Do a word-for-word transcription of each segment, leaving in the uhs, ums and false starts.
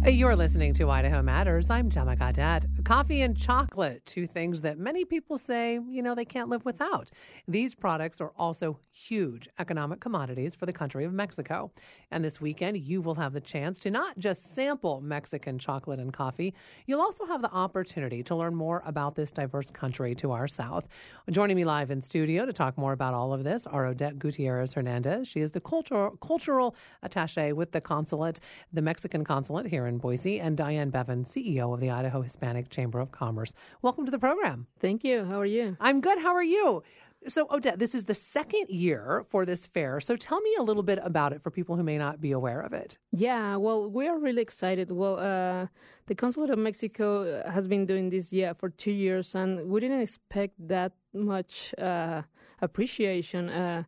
You're listening to Idaho Matters. I'm Gemma Gaudette. Coffee and chocolate, two things that many people say, you know, they can't live without. These products are also huge economic commodities for the country of Mexico. And this weekend, you will have the chance to not just sample Mexican chocolate and coffee, you'll also have the opportunity to learn more about this diverse country to our south. Joining me live in studio to talk more about all of this are Odette Gutierrez Hernandez. She is the cultural, cultural attaché with the consulate, the Mexican consulate here in Boise, and Diane Bevan, C E O of the Idaho Hispanic Chamber of Commerce. Welcome to the program. Thank you. How are you? I'm good. How are you? So, Odette, this is the second year for this fair. So tell me a little bit about it for people who may not be aware of it. Yeah, well, we are really excited. Well, uh, the Consulate of Mexico has been doing this yeah for two years, and we didn't expect that much uh, appreciation. Uh,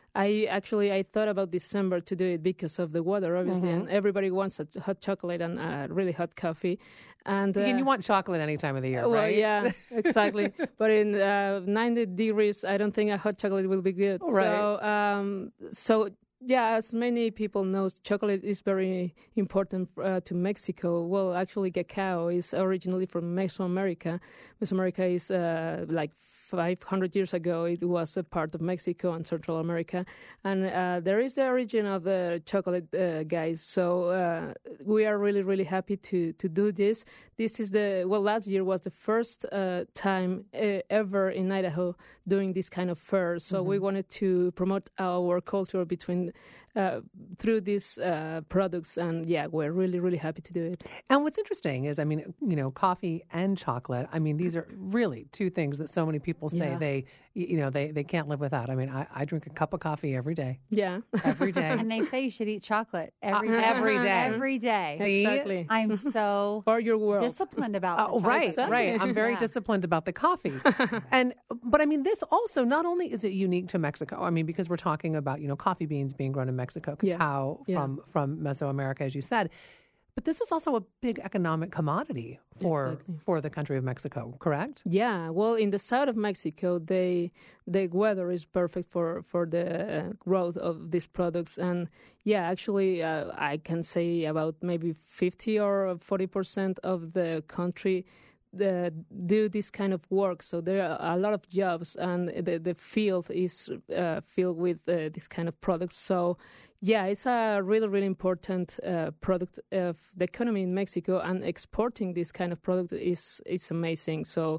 I actually, I thought about December to do it because of the weather, obviously, mm-hmm. and everybody wants a hot chocolate and a really hot coffee. And, uh, and you want chocolate any time of the year, well, right? Yeah, exactly. But in uh, ninety degrees, I don't think a hot chocolate will be good. Right. So, um, so yeah, as many people know, chocolate is very important uh, to Mexico. Well, actually, cacao is originally from Mesoamerica. Mesoamerica is uh, like five hundred years ago, it was a part of Mexico and Central America. And uh, there is the origin of the chocolate, uh, guys. So uh, we are really, really happy to, to do this. This is the, well, last year was the first uh, time uh, ever in Idaho doing this kind of fair. So mm-hmm. we wanted to promote our culture between Uh, through these uh, products. And yeah, we're really, really happy to do it. And what's interesting is, I mean, you know, coffee and chocolate, I mean, these are really two things that so many people say yeah. they, you know, they, they can't live without. I mean, I, I drink a cup of coffee every day. Yeah. Every day. And they say you should eat chocolate every uh, day. Every day. Every day. See? Exactly. I'm so For your world. disciplined about oh, the right, chocolate. right. I'm very yeah. disciplined about the coffee. and But I mean, this also, not only is it unique to Mexico, I mean, because we're talking about, you know, coffee beans being grown in Mexico, cacao yeah. from, yeah. from Mesoamerica, as you said. But this is also a big economic commodity for exactly. for the country of Mexico, correct? Yeah. Well, in the south of Mexico, they the weather is perfect for for the uh, growth of these products. And yeah, actually, uh, I can say about maybe fifty or forty percent of the country The, do this kind of work. So there are a lot of jobs, and the, the field is uh, filled with uh, this kind of products. So yeah, it's a really, really important uh, product of the economy in Mexico, and exporting this kind of product is, is amazing. So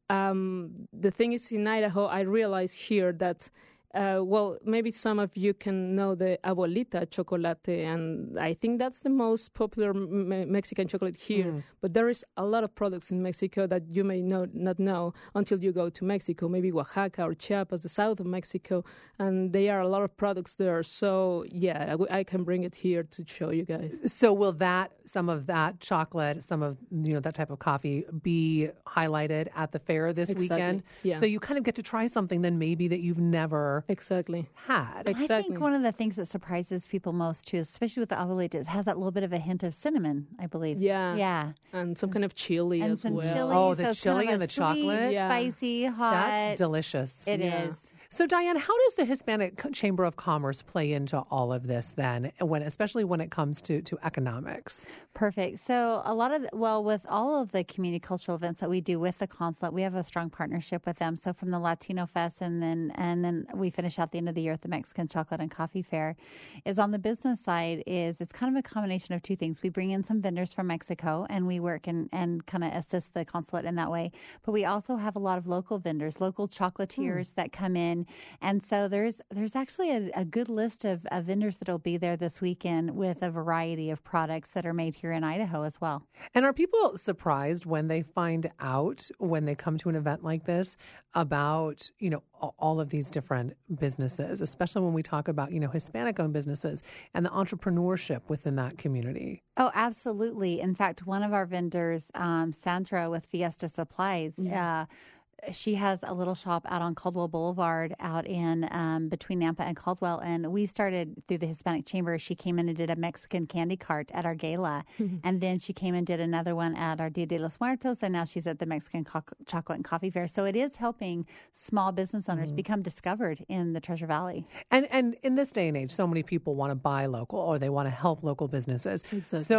um, the thing is, in Idaho, I realized here that Uh, well, maybe some of you can know the Abuelita chocolate, and I think that's the most popular me- Mexican chocolate here. Mm. But there is a lot of products in Mexico that you may know, not know until you go to Mexico, maybe Oaxaca or Chiapas, the south of Mexico, and there are a lot of products there. So, yeah, I, w- I can bring it here to show you guys. So will that, some of that chocolate, some of, you know, that type of coffee be highlighted at the fair this exactly. weekend? Yeah. So you kind of get to try something then maybe that you've never Exactly. had. Exactly. I think one of the things that surprises people most, too, especially with the abuelita, it has that little bit of a hint of cinnamon, I believe. Yeah. Yeah. And some kind of chili and as some well. chili. Oh, the so it's chili kind of and a the sweet, chocolate? Yeah. spicy, hot. That's delicious. It Yeah. is. So, Diane, how does the Hispanic Chamber of Commerce play into all of this then, when, especially when it comes to, to economics? Perfect. So a lot of, the, well, with all of the community cultural events that we do with the consulate, we have a strong partnership with them. So from the Latino Fest, and then and then we finish out the end of the year at the Mexican Chocolate and Coffee Fair, is on the business side is it's kind of a combination of two things. We bring in some vendors from Mexico, and we work and, and kind of assist the consulate in that way. But we also have a lot of local vendors, local chocolatiers hmm. that come in. And so there's there's actually a, a good list of, of vendors that will be there this weekend with a variety of products that are made here in Idaho as well. And are people surprised when they find out, when they come to an event like this, about, you know, all of these different businesses, especially when we talk about, you know, Hispanic-owned businesses and the entrepreneurship within that community? Oh, absolutely. In fact, one of our vendors, um, Sandra with Fiesta Supplies, yeah. uh, she has a little shop out on Caldwell Boulevard out in um, between Nampa and Caldwell. And we started through the Hispanic Chamber. She came in and did a Mexican candy cart at our gala. Mm-hmm. And then she came and did another one at our Dia de los Muertos. And now she's at the Mexican co- Chocolate and Coffee Fair. So it is helping small business owners mm-hmm. become discovered in the Treasure Valley. And and in this day and age, so many people want to buy local, or they want to help local businesses. Exactly. So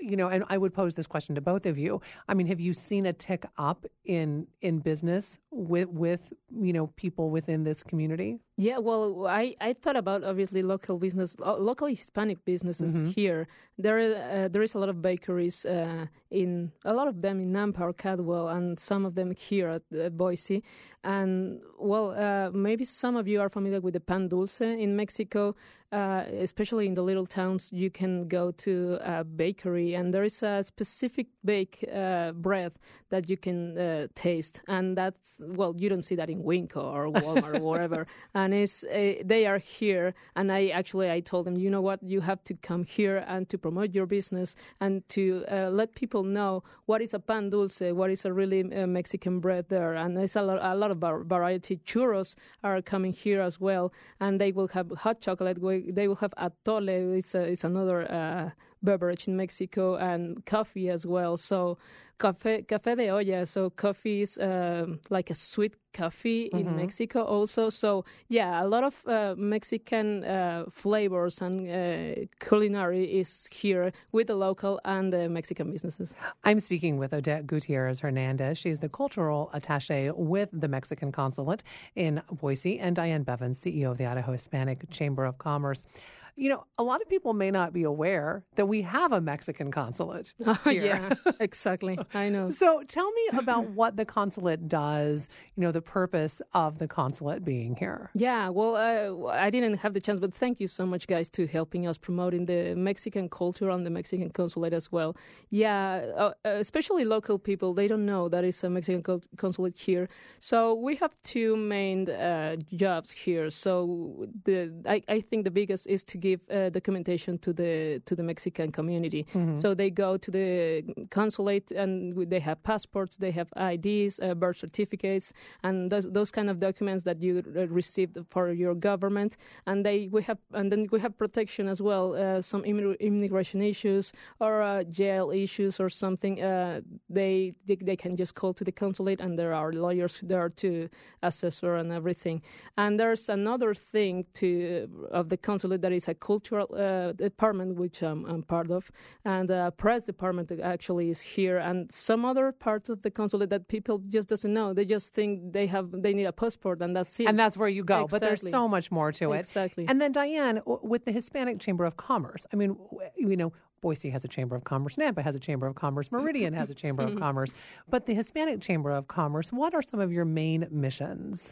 you know, and I would pose this question to both of you. I mean, have you seen a tick up in in business with with you know people within this community? Yeah, well, I, I thought about obviously local business, lo- local Hispanic businesses Mm-hmm. here. There uh, there is a lot of bakeries uh, in a lot of them in Nampa or Cadwell, and some of them here at uh, Boise. And well, uh, maybe some of you are familiar with the pan dulce in Mexico. Uh, especially in the little towns, you can go to a bakery, and there is a specific bake uh, bread that you can uh, taste, and that's well, you don't see that in Winco or Walmart or wherever. And it's uh, they are here, and I actually I told them, you know what, you have to come here and to promote your business and to uh, let people know what is a pan dulce, what is a really uh, Mexican bread there, and there's a lot a lot of var- variety. Churros are coming here as well, and they will have hot chocolate. They will have atole. It's, a, it's another uh, beverage in Mexico, and coffee as well. So café, café de olla. So coffee is um, like a sweet coffee in mm-hmm. Mexico also. So yeah, a lot of uh, Mexican uh, flavors and uh, culinary is here with the local and the Mexican businesses. I'm speaking with Odette Gutierrez Hernandez. She's the cultural attaché with the Mexican consulate in Boise, and Diane Bevins, C E O of the Idaho Hispanic Chamber of Commerce. You know, a lot of people may not be aware that we have a Mexican consulate here. Oh, yeah, exactly. I know. So tell me about what the consulate does, you know, the purpose of the consulate being here. Yeah, well, uh, I didn't have the chance, but thank you so much, guys, to helping us promoting the Mexican culture and the Mexican consulate as well. Yeah, uh, especially local people, they don't know that it's a Mexican co- consulate here. So we have two main uh, jobs here. So the I, I think the biggest is to give uh, documentation to the to the Mexican community. Mm-hmm. So they go to the consulate and they have passports, they have I Ds, uh, birth certificates, and those, those kind of documents that you uh, received for your government. And they we have and then we have protection as well. Uh, some immig- immigration issues or uh, jail issues or something. Uh, they, they they can just call to the consulate, and there are lawyers there to assessor and everything. And there's another thing to uh, of the consulate that is a cultural uh, department, which um, I'm part of, and the uh, press department actually is here, and some other parts of the consulate that people just doesn't know. They just think they have they need a passport, and that's it. And that's where you go. Exactly. But there's so much more to it. Exactly. And then, Diane, with the Hispanic Chamber of Commerce, I mean, you know, Boise has a Chamber of Commerce, Nampa has a Chamber of Commerce, Meridian has a Chamber of Commerce. But the Hispanic Chamber of Commerce, what are some of your main missions?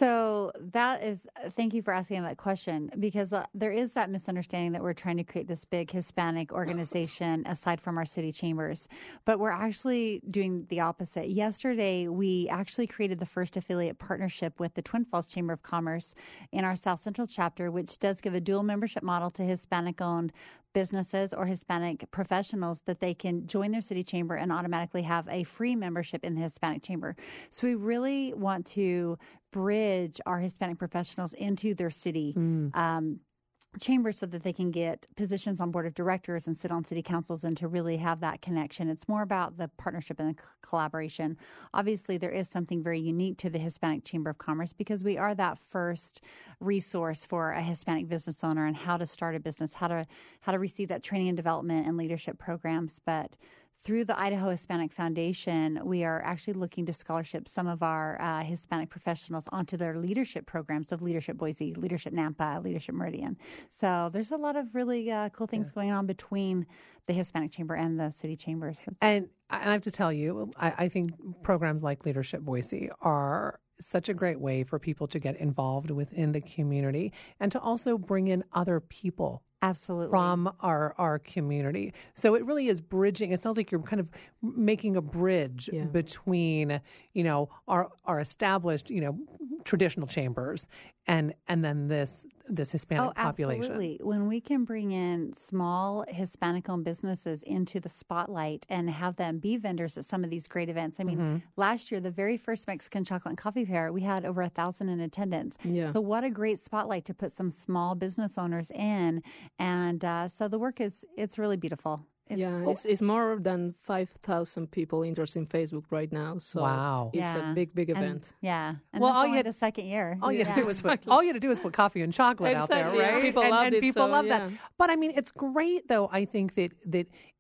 So that is, thank you for asking that question, because uh, there is that misunderstanding that we're trying to create this big Hispanic organization aside from our city chambers. But we're actually doing the opposite. Yesterday, we actually created the first affiliate partnership with the Twin Falls Chamber of Commerce in our South Central chapter, which does give a dual membership model to Hispanic-owned businesses or Hispanic professionals that they can join their city chamber and automatically have a free membership in the Hispanic chamber. So we really want to bridge our Hispanic professionals into their city mm. um, chambers so that they can get positions on board of directors and sit on city councils and to really have that connection. It's more about the partnership and the c- collaboration. Obviously, there is something very unique to the Hispanic Chamber of Commerce because we are that first resource for a Hispanic business owner and how to start a business, how to how to receive that training and development and leadership programs. But through the Idaho Hispanic Foundation, we are actually looking to scholarship some of our uh, Hispanic professionals onto their leadership programs of Leadership Boise, Leadership Nampa, Leadership Meridian. So there's a lot of really uh, cool things yeah. going on between the Hispanic Chamber and the city chambers. And, and I have to tell you, I, I think programs like Leadership Boise are such a great way for people to get involved within the community and to also bring in other people. Absolutely. From our, our community. So it really is bridging. It sounds like you're kind of making a bridge yeah. between, you know, our our established, you know, traditional chambers and and then this this Hispanic oh, population. Absolutely. When we can bring in small Hispanic-owned businesses into the spotlight and have them be vendors at some of these great events. I mean, mm-hmm. last year, the very first Mexican Chocolate and Coffee Fair, we had over a thousand in attendance. Yeah. So what a great spotlight to put some small business owners in. And uh, so the work is, it's really beautiful. It's, yeah, it's, it's more than five thousand people interested in Facebook right now. So wow. it's yeah. a big, big event. And, yeah. And well, all you had the second year. All you yeah. had to do was put, all you had to do was put coffee and chocolate exactly. out there, right? Yeah. People and, loved and it. people so, love yeah. that. But I mean, it's great though. I think that that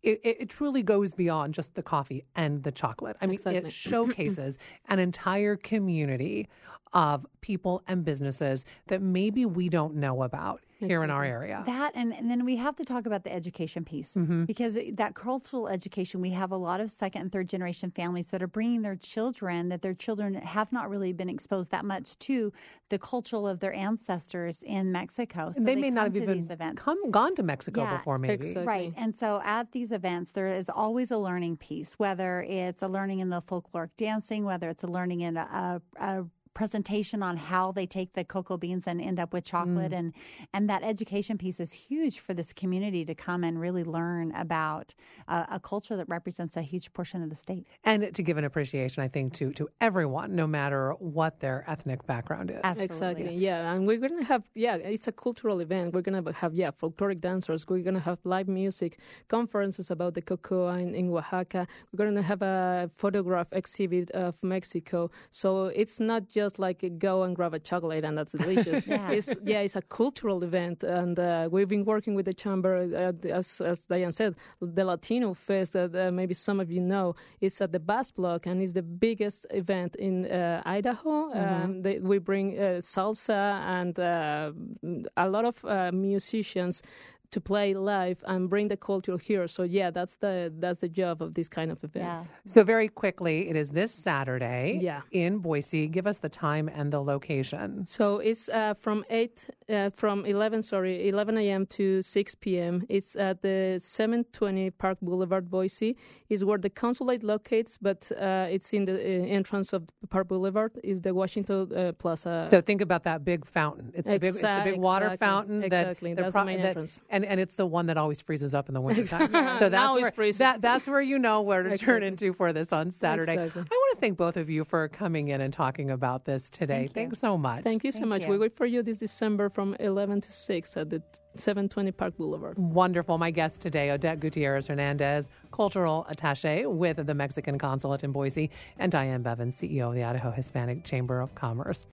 it, it truly goes beyond just the coffee and the chocolate. I mean, Exactly. it showcases an entire community of people and businesses that maybe we don't know about here in our area. That and, and then we have to talk about the education piece Mm-hmm. because that cultural education, we have a lot of second and third generation families that are bringing their children, that their children have not really been exposed that much to the culture of their ancestors in Mexico. So they, may not come have to even these events. come gone to Mexico Yeah, before, maybe. exactly. Right. And so at these events, there is always a learning piece, whether it's a learning in the folkloric dancing, whether it's a learning in a, a, a presentation on how they take the cocoa beans and end up with chocolate. Mm. And, and that education piece is huge for this community to come and really learn about uh, a culture that represents a huge portion of the state. And to give an appreciation, I think, to, to everyone, no matter what their ethnic background is. Absolutely. Exactly. Yeah. And we're going to have, yeah, it's a cultural event. We're going to have, yeah, folkloric dancers. We're going to have live music, conferences about the cocoa in, in Oaxaca. We're going to have a photograph exhibit of Mexico. So it's not just just like go and grab a chocolate and that's delicious. yeah. It's, yeah, it's a cultural event. And uh, we've been working with the chamber, uh, as, as Diane said, the Latino Fest, that uh, maybe some of you know, it's at the Bass Block and it's the biggest event in uh, Idaho. Mm-hmm. Um, they, we bring uh, salsa and uh, a lot of uh, musicians to play live and bring the culture here. So yeah, that's the that's the job of this kind of events. Yeah. So very quickly, it is this Saturday yeah. in Boise. Give us the time and the location. So it's uh, from eight, uh, from eleven, sorry, eleven a.m. to six p.m. It's at the seven twenty Park Boulevard, Boise. Is where the consulate locates, but uh, it's in the uh, entrance of Park Boulevard. Is the Washington uh, Plaza. So think about that big fountain. It's the big, it's the big water exactly. fountain. Exactly, that that's pro- the main that, entrance. And and it's the one that always freezes up in the wintertime. Exactly. So that's Now where, it's freezing. that, that's where you know where to Exactly. turn into for this on Saturday. Exactly. I want to thank both of you for coming in and talking about this today. Thank Thanks so much. Thank you so Thank much. you. We wait for you this December from eleven to six at the seven twenty Park Boulevard. Wonderful. My guest today, Odette Gutierrez Hernandez, cultural attaché with the Mexican consulate in Boise, and Diane Bevins, C E O of the Idaho Hispanic Chamber of Commerce.